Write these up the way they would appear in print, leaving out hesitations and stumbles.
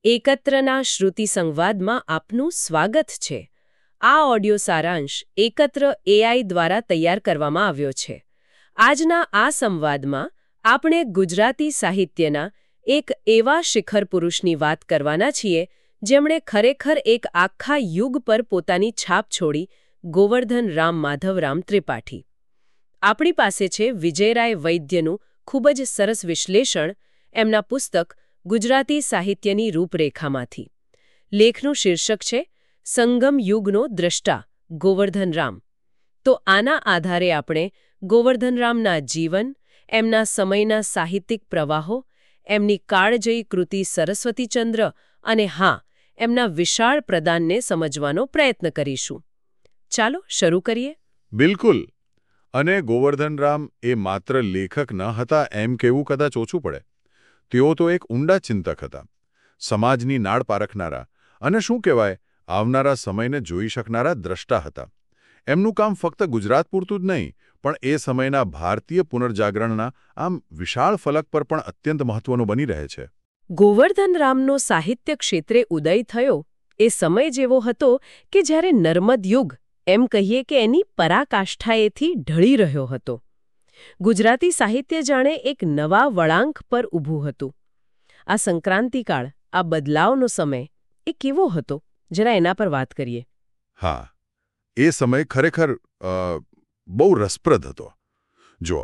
એકત્રના શ્રુતિ સંવાદમાં આપનું સ્વાગત છે. આ ઓડિયો સારાંશ એકત્ર એઆઈ દ્વારા તૈયાર કરવામાં આવ્યો છે. આજના આ સંવાદમાં આપણે ગુજરાતી સાહિત્યના એક એવા શિખર પુરુષની વાત કરવાના છીએ જેમણે ખરેખર એક આખા યુગ પર પોતાની છાપ છોડી, ગોવર્ધન રામ માધવરામ ત્રિપાઠી. આપણી પાસે છે વિજયરાય વૈદ્યનું ખૂબ જ સરસ વિશ્લેષણ એમના પુસ્તક ગુજરાતી સાહિત્યની રૂપરેખામાંથી. લેખનું શીર્ષક છે સંગમ યુગનો દ્રષ્ટા ગોવર્ધન રામ. તો આના આધારે આપણે ગોવર્ધન રામના જીવન, એમના સમયના સાહિત્યિક પ્રવાહો, એમની કાળજયી કૃતિ સરસ્વતીચંદ્ર અને એમના વિશાળ પ્રદાનને સમજવાનો પ્રયત્ન કરીશું. ચાલો શરૂ કરીએ. બિલકુલ. અને ગોવર્ધન રામ એ માત્ર લેખક ન હતા એમ કહેવું કદાચ ઓછું પડે. તેઓ તો એક ઊંડા ચિંતક હતા, સમાજની નાળ પારખનારા અને શું કહેવાય, આવનારા સમયને જોઈ શકનારા દ્રષ્ટા હતા. એમનું કામ ફક્ત ગુજરાત પૂરતું જ નહીં, પણ એ સમયના ભારતીય પુનર્જાગરણના આમ વિશાળ ફલક પર પણ અત્યંત મહત્વનું બની રહે છે. ગોવર્ધન રામનો સાહિત્ય ક્ષેત્રે ઉદય થયો એ સમય જેવો હતો કે જ્યારે નર્મદ યુગ, એમ કહીએ કે એની પરાકાષ્ઠાએથી ઢળી રહ્યો હતો. ગુજરાતી સાહિત્ય જાણે એક નવા વળાંક પર ઊભું હતું. આ સંક્રાંતિકાળ, આ બદલાવનો સમય, એ કેવો હતો? જરા એના પર વાત કરીએ. હા, એ સમય ખરેખર બહુ રસપ્રદ હતો. જો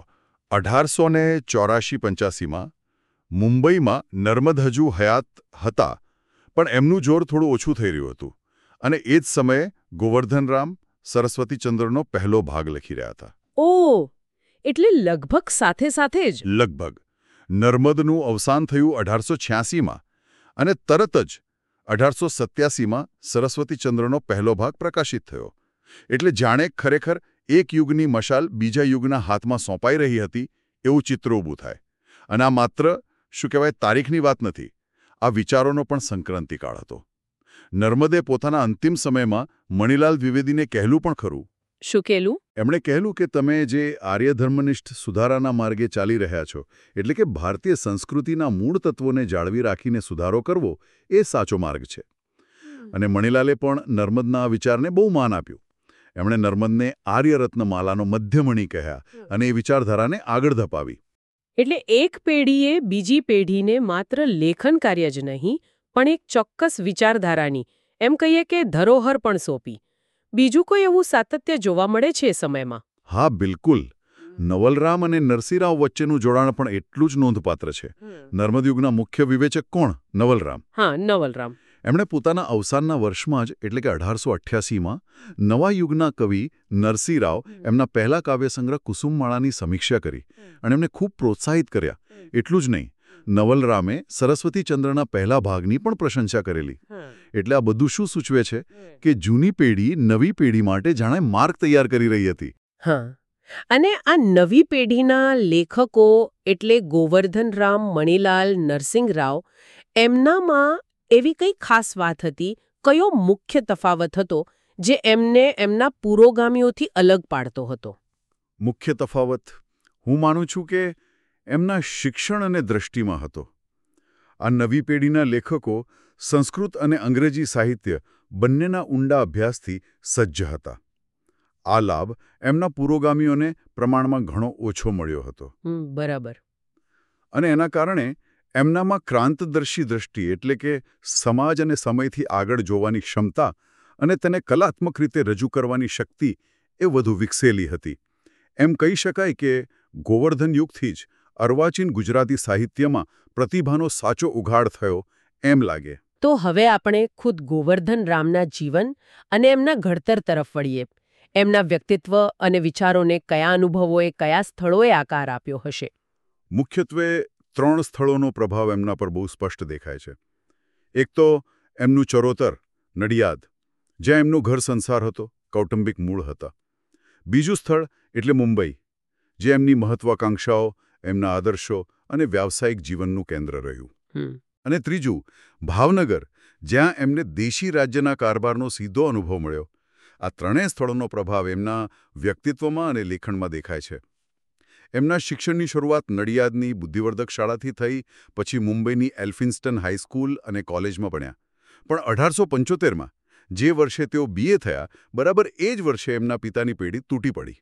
1884-85માં મુંબઈમાં નર્મદ હજુ હયાત હતા, પણ એમનું જોર થોડું ઓછું થઈ રહ્યું હતું. અને એ જ સમયે ગોવર્ધન રામ સરસ્વતીચંદ્રનો પહેલો ભાગ લખી રહ્યા હતા. ઓહ, એટલે લગભગ સાથે સાથે જ. લગભગ. નર્મદનું અવસાન થયું 1886માં અને તરત જ 1887માં સરસ્વતીચંદ્રનો પહેલો ભાગ પ્રકાશિત થયો. એટલે જાણે ખરેખર એક યુગની મશાલ બીજા યુગના હાથમાં સોંપાઈ રહી હતી એવું ચિત્ર ઊભું થાય. અને આ માત્ર શું કહેવાય તારીખની વાત નથી, આ વિચારોનો પણ સંક્રાંતિકાળ હતો. નર્મદે પોતાના અંતિમ સમયમાં મણિલાલ દ્વિવેદીને કહેલું પણ ખરું. શું કહેલું? એમણે કહેલું કે તમે જે આર્યધર્મનિષ્ઠ સુધારાના માર્ગે ચાલી રહ્યા છો, એટલે કે ભારતીય સંસ્કૃતિના મૂળ તત્વોને જાળવી રાખીને સુધારો કરવો, એ સાચો માર્ગ છે. અને મણિલાલે પણ નર્મદના વિચારને બહુ માન આપ્યું. એમણે નર્મદને આર્યરત્નમાલાનો મધ્યમણી કહ્યા અને એ વિચારધારાને આગળ ધપાવી. એટલે એક પેઢીએ બીજી પેઢીને માત્ર લેખન કાર્ય જ નહીં, પણ એક ચોક્કસ વિચારધારાની, એમ કહીએ કે ધરોહર પણ સોંપી. બીજું કોઈ એવું સાતત્ય જોવા મળે છે એ સમયમાં? હા, બિલકુલ. નવલરામ અને નરસિંહરાવ વચ્ચેનું જોડાણ પણ એટલું જ નોંધપાત્ર છે. નર્મદયુગના મુખ્ય વિવેચક કોણ? નવલરામ. હા, નવલરામ. એમણે પોતાના અવસાનના વર્ષમાં જ એટલે કે 1888માં નવા યુગના કવિ નરસિંહરાવ એમના પહેલા કાવ્યસંગ્રહ કુસુમમાળાની સમીક્ષા કરી અને એમને ખૂબ પ્રોત્સાહિત કર્યા. એટલું જ નહીં, નવલરામે સરસ્વતીચંદ્રના પહેલા ભાગની પણ પ્રશંસા કરેલી. એટલે આ બધું શું સૂચવે છે કે જૂની પેઢી નવી પેઢી માટે જાણે માર્ગ તૈયાર કરી રહી હતી. હા, અને આ નવી પેઢીના લેખકો એટલે ગોવર્ધન રામ, મણિલાલ, નરસિંહરાવ, એમનામાં એવી કઈ ખાસ વાત હતી, કયો મુખ્ય તફાવત હતો જે એમને એમના પુરોગામીઓથી અલગ પાડતો હતો? મુખ્ય તફાવત હું માનું છું કે એમના શિક્ષણ અને દ્રષ્ટિમાં હતો. આ નવી પેઢીના લેખકો સંસ્કૃત અને અંગ્રેજી સાહિત્ય બંનેના ઊંડા અભ્યાસથી સજ્જ હતા. આ લાભ એમના પુરોગામીઓને પ્રમાણમાં ઘણો ઓછો મળ્યો હતો. બરાબર. અને એના કારણે એમનામાં ક્રાંતદર્શી દ્રષ્ટિ એટલે કે સમાજ અને સમયથી આગળ જોવાની ક્ષમતા અને તેને કલાત્મક રીતે રજૂ કરવાની શક્તિ એ વધુ વિકસેલી હતી. એમ કહી શકાય કે ગોવર્ધન યુગથી જ અર્વાચીન ગુજરાતી સાહિત્યમાં પ્રતિભાનો સાચો ઉઘાડ થયો એમ લાગે. તો હવે આપણે ખુદ ગોવર્ધન રામના જીવન અને એમના ઘડતર તરફ વળીએ. એમના વ્યક્તિત્વ અને વિચારોને કયા અનુભવોએ, કયા સ્થળોએ આકાર આપ્યો હશે? મુખ્યત્વે 3 સ્થળોનો પ્રભાવ એમના પર બહુ સ્પષ્ટ દેખાય છે. એક તો એમનું ચરોતર, નડિયાદ, જ્યાં એમનો ઘર સંસાર હતો, કૌટુંબિક મૂળ હતા. બીજું સ્થળ એટલે મુંબઈ, જે એમની મહત્વાકાંક્ષાઓ, એમના આદર્શો અને વ્યાવસાયિક જીવનનું કેન્દ્ર રહ્યું. અને ત્રીજું ભાવનગર, જ્યાં એમને દેશી રાજ્યના કારભારનો સીધો અનુભવ મળ્યો. આ ત્રણેય સ્થળોનો પ્રભાવ એમના વ્યક્તિત્વમાં અને લેખનમાં દેખાય છે. એમના શિક્ષણની શરૂઆત નડિયાદની બુદ્ધિવર્ધક શાળાથી થઈ, પછી મુંબઈની એલ્ફિન્સ્ટન હાઈસ્કૂલ અને કોલેજમાં ભણ્યા. પણ 1875માં જે વર્ષે તેઓ BA થયા, બરાબર એ જ વર્ષે એમના પિતાની પેઢી તૂટી પડી.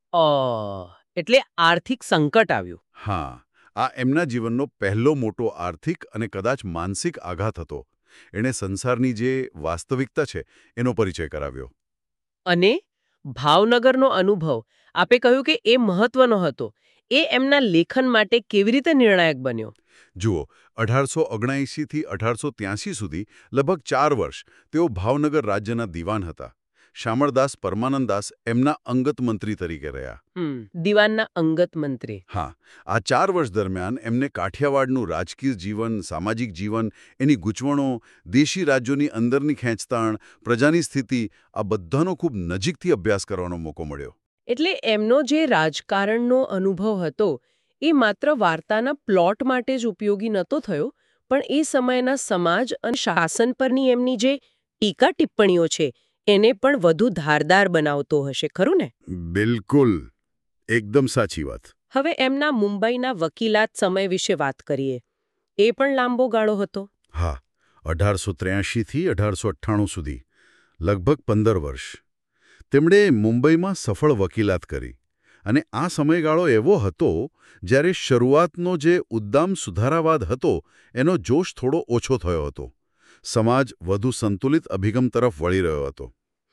એટલે આર્થિક સંકટ આવ્યું. હા, આ એમના જીવનનો પહેલો મોટો આર્થિક અને કદાચ માનસિક આઘાત હતો. એણે સંસારની જે વાસ્તવિકતા છે એનો પરિચય કરાવ્યો. અને ભાવનગરનો અનુભવ, આપે કહ્યું કે એ મહત્વનો હતો. એ એમના લેખન માટે કેવી રીતે નિર્ણાયક બન્યો? જુઓ, 1879થી 1883 સુધી લગભગ 4 વર્ષ તેઓ ભાવનગર રાજ્યના દીવાન હતા. શામળદાસ પરમાનંદદાસ એમના અંગત મંત્રી તરીકે રહ્યા. દીવાનના અંગત મંત્રી. હા, આ 4 વર્ષ દરમિયાન એમને કાઠિયાવાડનું રાજકીય જીવન, સામાજિક જીવન, એની ગૂંચવણો, દેશી રાજ્યોની અંદરની ખેંચતાણ, પ્રજાની સ્થિતિ, આ બધાનો ખૂબ નજીકથી અભ્યાસ કરવાનો મોકો મળ્યો. એટલે એમનો જે રાજકારણનો અનુભવ હતો એ માત્ર વાર્તાના પ્લોટ માટે જ ઉપયોગી નહોતો થયો, પણ એ સમયના સમાજ અને શાસન પરની એમની જે ટીકા ટિપ્પણીઓ છે એને પણ વધુ ધારદાર બનાવતો હશે, ખરું ને? બિલકુલ, એકદમ સાચી વાત. હવે એમના મુંબઈના વકીલાત સમય વિશે વાત કરીએ. એ પણ લાંબો ગાળો હતો. હા, 1883થી 1898 સુધી, લગભગ 15 વર્ષ. તેમણે મુંબઈમાં સફળ વકીલાત કરી. અને આ સમયગાળો એવો હતો જ્યારે શરૂઆતનો જે ઉદ્દામ સુધારાવાદ હતો એનો જોશ થોડો ઓછો થયો હતો. સમાજ વધુ સંતુલિત અભિગમ તરફ વળી રહ્યો હતો.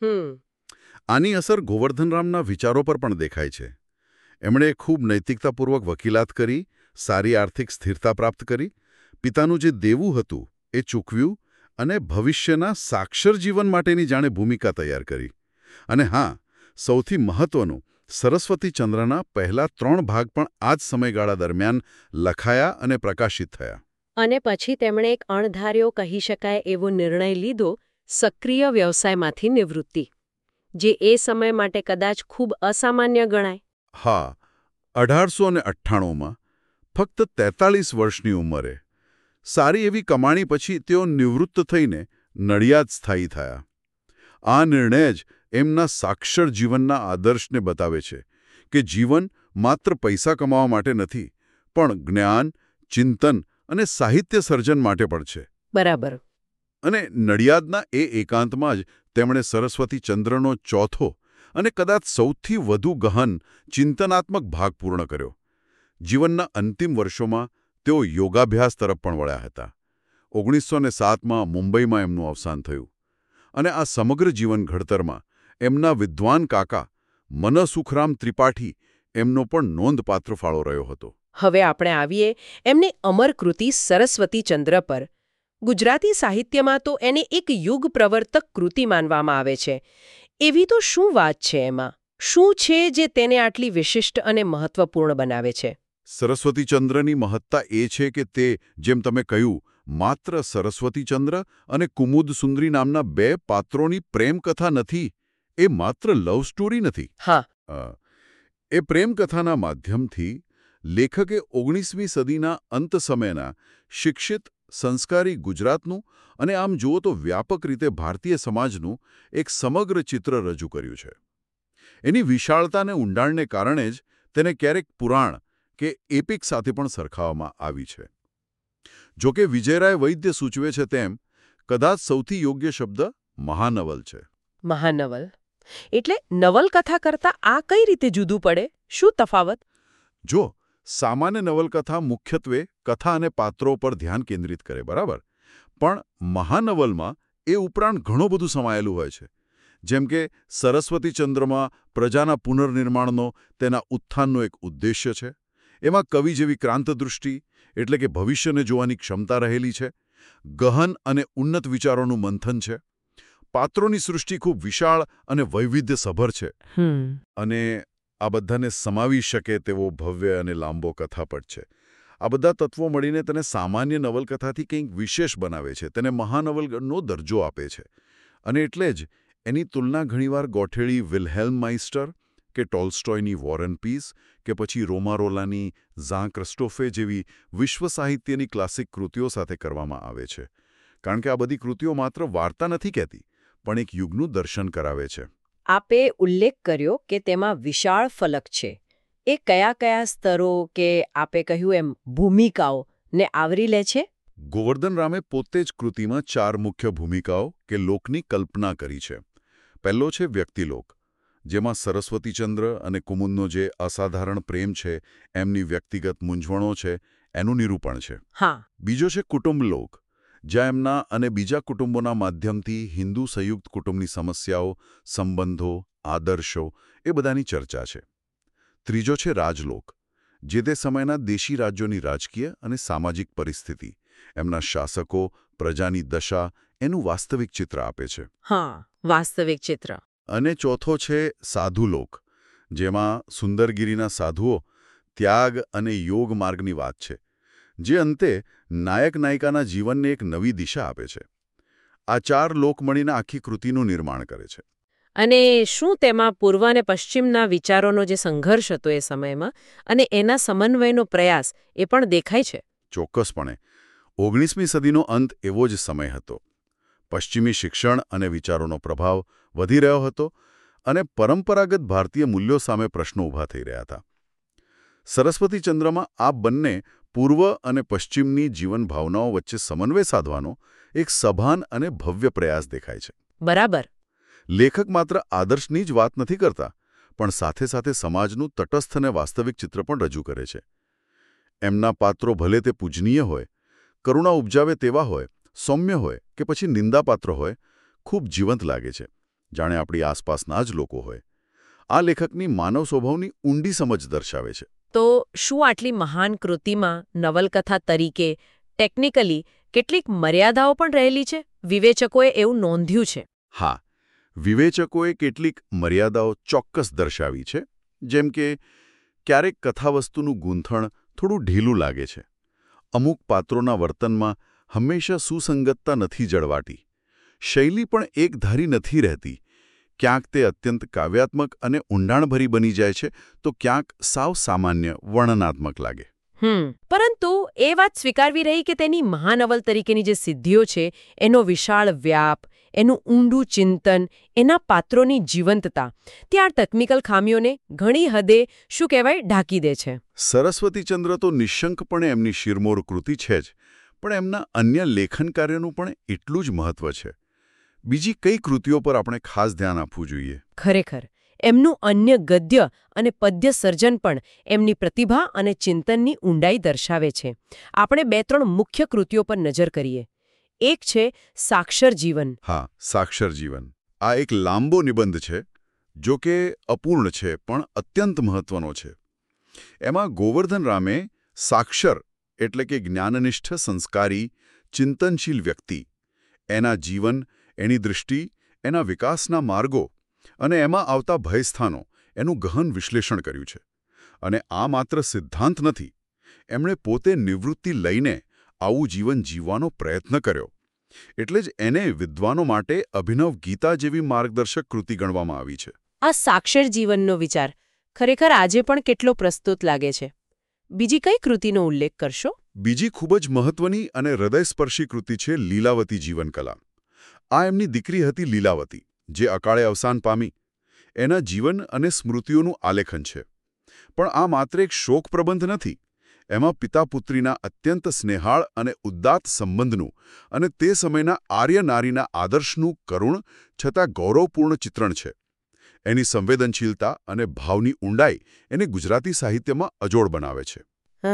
આની અસર ગોવર્ધનરામના વિચારો પર પણ દેખાય છે. એમણે ખૂબ નૈતિકતાપૂર્વક વકીલાત કરી, સારી આર્થિક સ્થિરતા પ્રાપ્ત કરી, પિતાનું જે દેવું હતું એ ચૂકવ્યું અને ભવિષ્યના સાક્ષર જીવન માટેની જાણે ભૂમિકા તૈયાર કરી. અને હા, સૌથી મહત્વનું, સરસ્વતીચંદ્રના પહેલા 3 ભાગ પણ આ જ સમયગાળા દરમિયાન લખાયા અને પ્રકાશિત થયા. અને પછી તેમણે એક અણધાર્યો કહી શકાય એવો નિર્ણય લીધો, સક્રિય વ્યવસાયમાંથી નિવૃત્તિ, જે એ સમય માટે કદાચ ખૂબ અસામાન્ય ગણાય. હા, 1898માં ફક્ત 43 વર્ષની ઉંમરે સારી એવી કમાણી પછી તેઓ નિવૃત્ત થઈને નડિયાદ સ્થાયી થયા. આ નિર્ણય જ એમના સાક્ષર જીવનના આદર્શને બતાવે છે કે જીવન માત્ર પૈસા કમાવા માટે નથી, પણ જ્ઞાન, ચિંતન અને સાહિત્ય સર્જન માટે પણ છે. બરાબર. અને નડિયાદના એ એકાંતમાં જ તેમણે સરસ્વતીચંદ્રનો ચોથો અને કદાચ સૌથી વધુ ગહન ચિંતનાત્મક ભાગ પૂર્ણ કર્યો. જીવનના અંતિમ વર્ષોમાં તેઓ યોગાભ્યાસ તરફ પણ વળ્યા હતા. 1907માં મુંબઈમાં એમનું અવસાન થયું. અને આ સમગ્ર જીવન ઘડતરમાં એમના વિદ્વાન કાકા મનસુખરામ ત્રિપાઠી એમનો પણ નોંધપાત્ર ફાળો રહ્યો હતો. હવે આપણે આવીએ એમની અમર કૃતિ સરસ્વતીચંદ્ર પર. ગુજરાતી સાહિત્યમાં તો એને એક યુગ પ્રવર્તક કૃતિ માનવામાં આવે છે. એવી તો શું વાત છે એમાં? શું છે જે તેને આટલી વિશિષ્ટ અને મહત્વપૂર્ણ બનાવે છે? સરસ્વતીચંદ્રની મહત્તા એ છે કે તે, જેમ તમે કહ્યું, માત્ર સરસ્વતીચંદ્ર અને કુમુદસુંદરી નામના 2 પાત્રોની પ્રેમકથા નથી. એ માત્ર લવ સ્ટોરી નથી. હા, એ પ્રેમકથાના માધ્યમથી લેખકે 19મી સદીના અંત સમયના શિક્ષિત, સંસ્કારી ગુજરાતનું અને આમ જુઓ તો વ્યાપક રીતે ભારતીય સમાજનું એક સમગ્ર ચિત્ર રજૂ કર્યું છે. એની વિશાળતા અને ઊંડાણને કારણે જ તેને ક્યારેક પુરાણ કે એપિક સાથે પણ સરખાવવામાં આવી છે. જોકે વિજયરાય વૈદ્ય સૂચવે છે તેમ કદાચ સૌથી યોગ્ય શબ્દ મહાનવલ છે. મહાનવલ એટલે નવલકથા કરતાં આ કઈ રીતે જુદું પડે? શું તફાવત? જો, સામાન્ય નવલકથા મુખ્યત્વે કથા અને પાત્રો પર ધ્યાન કેન્દ્રિત કરે, બરાબર? પણ મહાનવલમાં એ ઉપરાંત ઘણું બધું સમાયેલું હોય છે. જેમ કે સરસ્વતીચંદ્રમાં પ્રજાના પુનર્નિર્માણનો, તેના ઉત્થાનનો એક ઉદ્દેશ્ય છે. એમાં કવિ જેવી ક્રાંતદૃષ્ટિ એટલે કે ભવિષ્યને જોવાની ક્ષમતા રહેલી છે. ગહન અને ઉન્નત વિચારોનું મંથન છે. પાત્રોની સૃષ્ટિ ખૂબ વિશાળ અને વૈવિધ્યસભર છે. અને આ બધાને સમાવી શકે તેવો ભવ્ય અને લાંબો કથાપટ છે. આ બધા તત્વો મળીને તેને સામાન્ય નવલકથાથી કંઈક વિશેષ બનાવે છે, તેને મહાનવલનો દરજ્જો આપે છે. અને એટલે જ એની તુલના ઘણીવાર ગોઠેળી વિલ્હેલ્મ માઇસ્ટર કે ટોલ્સ્ટોયની વોર એન્ડ પીસ કે પછી રોમારોલાની ઝાં ક્રિસ્ટોફે જેવી વિશ્વ સાહિત્યની ક્લાસિક કૃતિઓ સાથે કરવામાં આવે છે. કારણ કે આ બધી કૃતિઓ માત્ર વાર્તા નથી કહેતી, પણ એક યુગનું દર્શન કરાવે છે. આપે ઉલ્લેખ કર્યો કે તેમાં વિશાળ ફલક છે. એ કયા કયા સ્તરો કે આપે કહ્યું એમ ભૂમિકાઓ ને આવરી લે છે? ગોવર્ધન રામે પોતે જ કૃતિમાં 4 મુખ્ય ભૂમિકાઓ કે લોકની કલ્પના કરી છે. પહેલો છે વ્યક્તિલોક, જેમાં સરસ્વતીચંદ્ર અને કુમુદનો જે અસાધારણ પ્રેમ છે, એમની વ્યક્તિગત મૂંઝવણો છે, એનું નિરૂપણ છે. હા. બીજો છે કુટુંબલોક, જ્યાં એમના અને બીજા કુટુંબોના માધ્યમથી હિન્દુ સંયુક્ત કુટુંબની સમસ્યાઓ, સંબંધો, આદર્શો એ બધાની ચર્ચા છે. ત્રીજો છે રાજલોક, જે તે સમયના દેશી રાજ્યોની રાજકીય અને સામાજિક પરિસ્થિતિ, એમના શાસકો, પ્રજાની દશા, એનું વાસ્તવિક ચિત્ર આપે છે. હા, વાસ્તવિક ચિત્ર. અને ચોથો છે સાધુલોક, જેમાં સુંદરગીરીના સાધુઓ, ત્યાગ અને યોગ માર્ગની વાત છે, જે અંતે નાયક-નાયિકાના જીવનને એક નવી દિશા આપે છે. આ 4 લોક મળીને આખી કૃતિનું નિર્માણ કરે છે. અને શું તેમાં પૂર્વ અને પશ્ચિમના વિચારોનો જે સંઘર્ષ હતો એ સમયમાં અને એના સમન્વયનો પ્રયાસ એ પણ દેખાય છે? ચોક્કસપણે. 19મી સદીનો અંત એવો જ સમય હતો. પશ્ચિમી શિક્ષણ અને વિચારોનો પ્રભાવ વધી રહ્યો હતો અને પરંપરાગત ભારતીય મૂલ્યો સામે પ્રશ્નો ઊભા થઈ રહ્યા હતા. સરસ્વતીચંદ્રમાં આ બંને પૂર્વ અને પશ્ચિમની જીવન ભાવનાઓ વચ્ચે સમન્વય સાધવાનો એક સભાન અને ભવ્ય પ્રયાસ દેખાય છે. બરાબર. લેખક માત્ર આદર્શની જ વાત નથી કરતા, પણ સાથે સાથે સમાજનું તટસ્થ અને વાસ્તવિક ચિત્ર પણ રજૂ કરે છે. એમના પાત્રો ભલે તે પૂજનીય હોય, કરુણા ઉપજાવે તેવા હોય, સૌમ્ય હોય કે પછી નિંદાપાત્ર હોય, ખૂબ જીવંત લાગે છે, જાણે આપણી આસપાસના જ લોકો હોય. આ લેખકની માનવ સ્વભાવની ઊંડી સમજ દર્શાવે છે. તો શું આટલી મહાન કૃતિમાં નવલકથા તરીકે ટેકનિકલી કેટલીક મર્યાદાઓ પણ રહેલી છે? વિવેચકોએ એવું નોંધ્યું છે. હા, વિવેચકોએ કેટલીક મર્યાદાઓ ચોક્કસ દર્શાવી છે. જેમ કે ક્યારેક કથાવસ્તુનું ગૂંથણ થોડું ઢીલું લાગે છે. અમુક પાત્રોના વર્તનમાં હંમેશા સુસંગતતા નથી જળવાતી. શૈલી પણ એકધારી નથી રહેતી. ક્યાંક તે અત્યંત કાવ્યાત્મક અને ઊંડાણભરી બની જાય છે, તો ક્યાંક સાવ સામાન્ય વર્ણનાત્મક લાગે. પરંતુ એ વાત સ્વીકારવી રહી કે તેની મહાનવલ તરીકેની જે સિદ્ધિઓ છે, એનો વિશાળ વ્યાપ, એનું ઊંડું ચિંતન, એના પાત્રોની જીવંતતા, ત્યાં ટેકનિકલ ખામીઓને ઘણી હદે શું કહેવાય ઢાંકી દે છે. સરસ્વતીચંદ્ર તો નિઃશંકપણે એમની શિરમોર કૃતિ છે જ, પણ એમના અન્ય લેખન કાર્યનું પણ એટલું જ મહત્વ છે. બીજી કઈ કૃતિઓ પર આપણે ખાસ ધ્યાન આપવું જોઈએ? ખરેખર એમનું અન્ય ગદ્ય અને પદ્ય સર્જન પણ એમની પ્રતિભા અને ચિંતનની ઊંડાઈ દર્શાવે છે. આપણે 2-3 મુખ્ય કૃતિઓ પર નજર કરીએ. એક છે સાક્ષર જીવન. હા, સાક્ષર જીવન. આ એક લાંબો નિબંધ છે, જો કે અપૂર્ણ છે, પણ અત્યંત મહત્વનો છે. એમાં ગોવર્ધન રામે સાક્ષર એટલે કે જ્ઞાનનિષ્ઠ, સંસ્કારી, ચિંતનશીલ વ્યક્તિ, એના જીવન, એની દૃષ્ટિ, એના વિકાસના માર્ગો અને એમાં આવતા ભયસ્થાનો, એનું ગહન વિશ્લેષણ કર્યું છે. અને આ માત્ર સિદ્ધાંત નથી. એમણે પોતે નિવૃત્તિ લઈને આવું જીવન જીવવાનો પ્રયત્ન કર્યો. એટલે જ એને વિદ્વાનો માટે અભિનવ ગીતા જેવી માર્ગદર્શક કૃતિ ગણવામાં આવી છે. આ સાક્ષર જીવનનો વિચાર ખરેખર આજે પણ કેટલો પ્રસ્તુત લાગે છે. બીજી કઈ કૃતિનો ઉલ્લેખ કરશો? બીજી ખૂબ જ મહત્વની અને હૃદયસ્પર્શી કૃતિ છે લીલાવતી જીવનકલા. આ એમની દીકરી હતી લીલાવતી, જે અકાળે અવસાન પામી. એના જીવન અને સ્મૃતિઓનું આલેખન છે. પણ આ માત્ર એક શોક પ્રબંધ નથી. એમાં પિતા-પુત્રીના અત્યંત સ્નેહાળ અને ઉદાત્ત સંબંધનું અને તે સમયના આર્ય નારીના આદર્શનું કરુણ છતાં ગૌરવપૂર્ણ ચિત્રણ છે. એની સંવેદનશીલતા અને ભાવની ઊંડાઈ એને ગુજરાતી સાહિત્યમાં અજોડ બનાવે છે.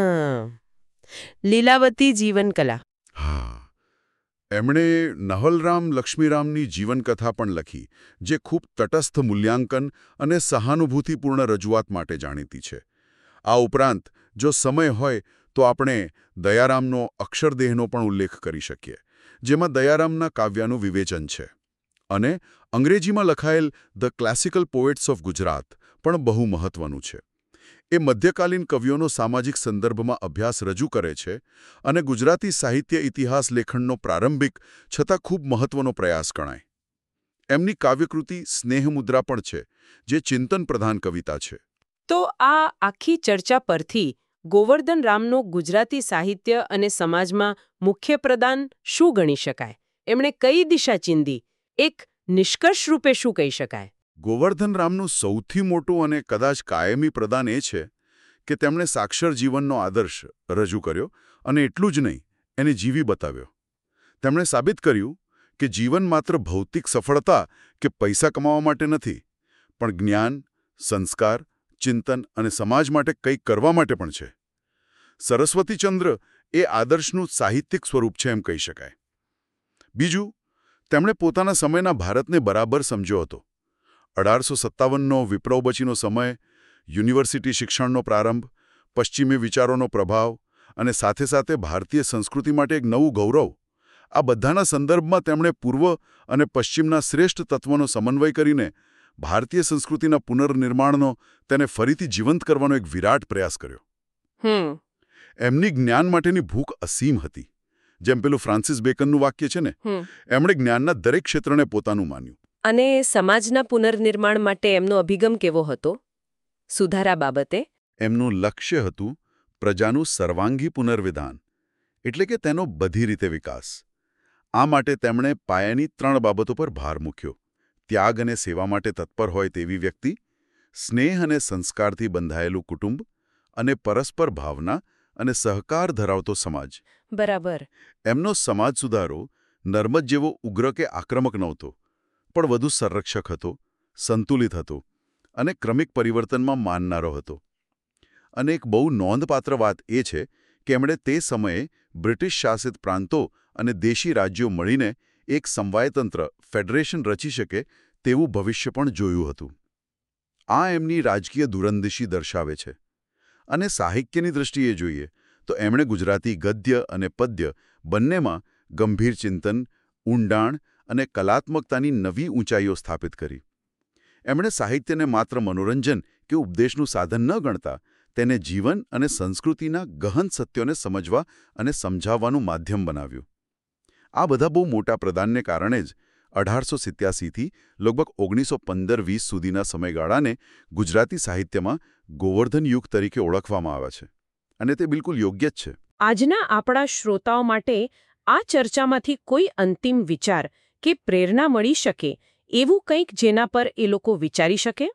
લીલાવતી જીવનકલા. હા, એમણે નહલરામ લક્ષ્મીરામની જીવનકથા પણ લખી, જે ખૂબ તટસ્થ મૂલ્યાંકન અને સહાનુભૂતિપૂર્ણ રજૂઆત માટે જાણીતી છે. આ ઉપરાંત જો સમય હોય તો આપણે દયારામનો અક્ષરદેહનો પણ ઉલ્લેખ કરી શકીએ, જેમાં દયારામના કાવ્યનું વિવેચન છે. અને અંગ્રેજીમાં લખાયેલ the classical poets of Gujarat પણ બહુ મહત્વનું છે. એ મધ્યકાલીન કવિઓનો સામાજિક સંદર્ભમાં અભ્યાસ રજૂ કરે છે અને ગુજરાતી સાહિત્ય ઇતિહાસ લેખનનો પ્રારંભિક છતાં ખૂબ મહત્વનો પ્રયાસ ગણાય. એમની કાવ્યકૃતિ સ્નેહમુદ્રા પણ છે, જે ચિંતન પ્રધાન કવિતા છે. તો આ આખી ચર્ચા પરથી ગોવર્ધન રામનો ગુજરાતી સાહિત્ય અને સમાજમાં મુખ્ય પ્રદાન શું ગણી શકાય? એમણે કઈ દિશા ચીંધી? એક નિષ્કર્ષ રૂપે શું કહી શકાય? ગોવર્ધન રામનું સૌથી મોટું અને કદાચ કાયમી પ્રદાન એ છે કે તેમણે સાક્ષર જીવનનો આદર્શ રજૂ કર્યો અને એટલું જ નહીં, એને જીવી બતાવ્યો. તેમણે સાબિત કર્યું કે જીવન માત્ર ભૌતિક સફળતા કે પૈસા કમાવા માટે નથી, પણ જ્ઞાન, સંસ્કાર, ચિંતન અને સમાજ માટે કંઈક કરવા માટે પણ છે. સરસ્વતીચંદ્ર એ આદર્શનું સાહિત્યિક સ્વરૂપ છે એમ કહી શકાય. બીજું, તેમણે પોતાના સમયના ભારતને બરાબર સમજ્યો હતો. 1857નો વિપ્લવ પછીનો સમય, યુનિવર્સિટી શિક્ષણનો પ્રારંભ, પશ્ચિમી વિચારોનો પ્રભાવ અને સાથે સાથે ભારતીય સંસ્કૃતિ માટે એક નવું ગૌરવ, આ બધાના સંદર્ભમાં તેમણે પૂર્વ અને પશ્ચિમના શ્રેષ્ઠ તત્વોનો સમન્વય કરીને ભારતીય સંસ્કૃતિના પુનર્નિર્માણનો, તેને ફરીથી જીવંત કરવાનો એક વિરાટ પ્રયાસ કર્યો. એમની જ્ઞાન માટેની ભૂખ અસીમ હતી. જેમ પેલું ફ્રાન્સિસ બેકનનું વાક્ય છે ને, એમણે જ્ઞાનના દરેક ક્ષેત્રને પોતાનું માન્યું. અને સમાજના પુનર્નિર્માણ માટે એમનો અભિગમ કેવો હતો? સુધારા બાબતે એમનું લક્ષ્ય હતું પ્રજાનું સર્વાંગી પુનર્વિધાન, એટલે કે તેનો બધી રીતે વિકાસ. આ માટે તેમણે પાયાની 3 બાબતો પર ભાર મૂક્યો: ત્યાગ અને સેવા માટે તત્પર હોય તેવી વ્યક્તિ, સ્નેહ અને સંસ્કારથી બંધાયેલું કુટુંબ અને પરસ્પર ભાવના અને સહકાર ધરાવતો સમાજ. બરાબર. એમનો સમાજ સુધારો નર્મદ જેવો ઉગ્ર કે આક્રમક નહોતો, પણ વધુ સંરક્ષક હતો, સંતુલિત હતો અને ક્રમિક પરિવર્તનમાં માનનારો હતો. અને એક બહુ નોંધપાત્ર વાત એ છે કે એમણે તે સમયે બ્રિટિશ શાસિત પ્રાંતો અને દેશી રાજ્યો મળીને એક સમવાયતંત્ર ફેડરેશન રચી શકે તેવું ભવિષ્ય પણ જોયું હતું. આ એમની રાજકીય દૂરંદેશી દર્શાવે છે. અને સાહિત્યની દૃષ્ટિએ જોઈએ તો એમણે ગુજરાતી ગદ્ય અને પદ્ય બંનેમાં ગંભીર ચિંતન, ઊંડાણ અને કલાત્મકતાની નવી ઊંચાઈઓ સ્થાપિત કરી. એમણે સાહિત્યને માત્ર મનોરંજન કે ઉપદેશનું સાધન ન ગણતા, તેને જીવન અને સંસ્કૃતિના ગહન સત્યોને સમજવા અને સમજાવવાનું માધ્યમ બનાવ્યું. આ બધા બહુ મોટા પ્રદાનને કારણે જ 1887થી લગભગ 1915-20 સુધીના સમયગાળાને ગુજરાતી સાહિત્યમાં ગોવર્ધન યુગ તરીકે ઓળખવામાં આવે છે. અને તે બિલકુલ યોગ્ય જ છે. આજના આપણા શ્રોતાઓ માટે આ ચર્ચામાંથી કોઈ અંતિમ વિચાર કે પ્રેરણા મળી શકે એવું કંઈક જેના પર એ લોકો વિચારી શકે?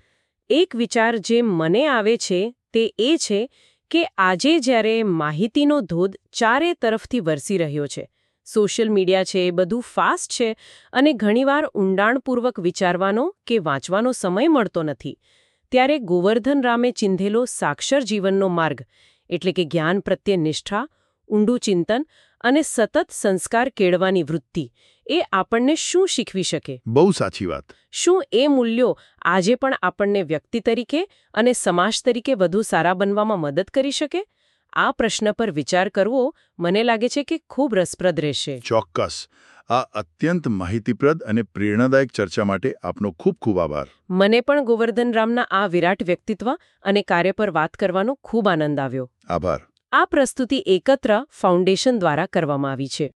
એક વિચાર જે મને આવે છે તે એ છે કે આજે જ્યારે માહિતીનો ધોધ ચારે તરફથી વરસી રહ્યો છે, સોશિયલ મીડિયા છે, બધું ફાસ્ટ છે અને ઘણીવાર ઊંડાણપૂર્વક વિચારવાનો કે વાંચવાનો સમય મળતો નથી, ત્યારે ગોવર્ધન રામે ચિંધેલો સાક્ષર જીવનનો માર્ગ, એટલે કે જ્ઞાન પ્રત્યે નિષ્ઠા, ઊંડું ચિંતન અને સતત સંસ્કાર કેળવાની વૃત્તિ, એ આપણને શું શીખવી શકે? બહુ સાચી વાત. શું એ મૂલ્યો આજે પણ આપણને વ્યક્તિ તરીકે અને સમાજ તરીકે વધુ સારા બનવામાં મદદ કરી શકે? આ પ્રશ્ન પર વિચાર કરવો મને લાગે છે કે ખૂબ રસપ્રદ રહેશે. ચોક્કસ. આ અત્યંત માહિતીપ્રદ અને પ્રેરણાદાયક ચર્ચા માટે આપનો ખૂબ ખૂબ આભાર. મને પણ ગોવર્ધન રામના આ વિરાટ વ્યક્તિત્વ અને કાર્ય પર વાત કરવાનો ખૂબ આનંદ આવ્યો. આભાર. આ પ્રસ્તુતિ એકત્ર ફાઉન્ડેશન દ્વારા કરવામાં આવી છે.